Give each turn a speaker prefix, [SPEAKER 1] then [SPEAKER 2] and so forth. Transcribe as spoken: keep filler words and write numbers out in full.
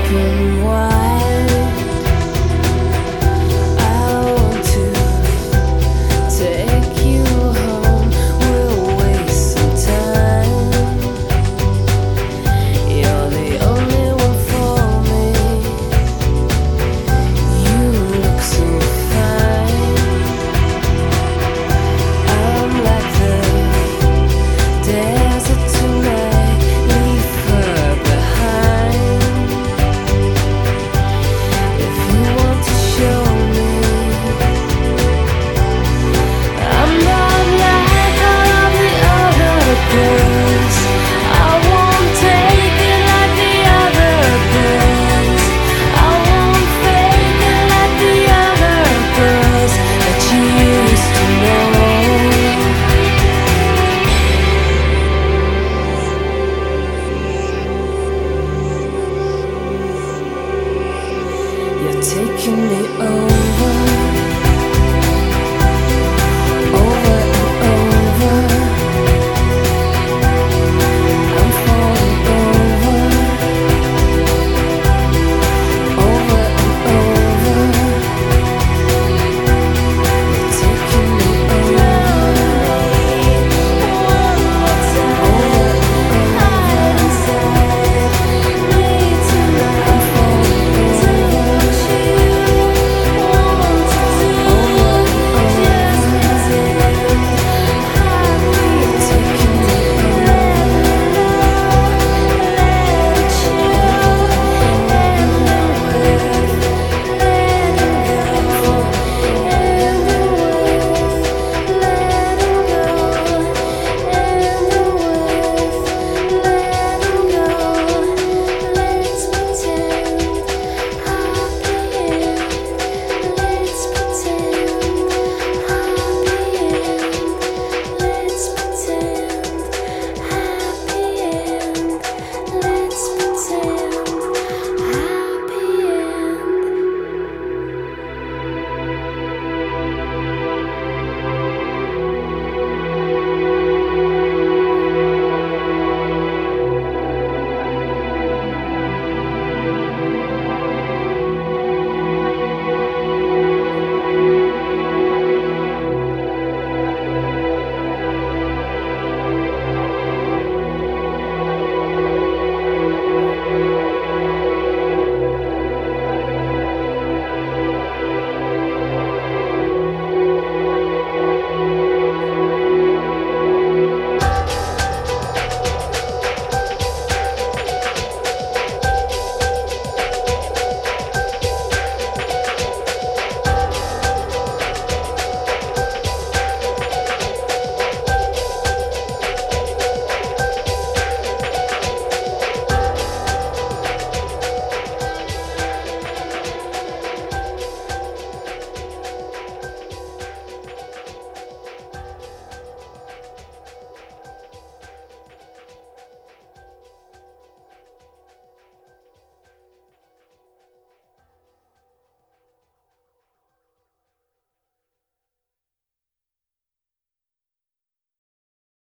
[SPEAKER 1] and white. I want to take you home. We'll waste some time. You're the only one for me. You look so fine. I'm like the desert tonight. Leave her behind. If you want to show me, I'm not like all of the other girls. I won't take it like the other girls. I won't fake it like the other girls that you used to know. You're taking me over.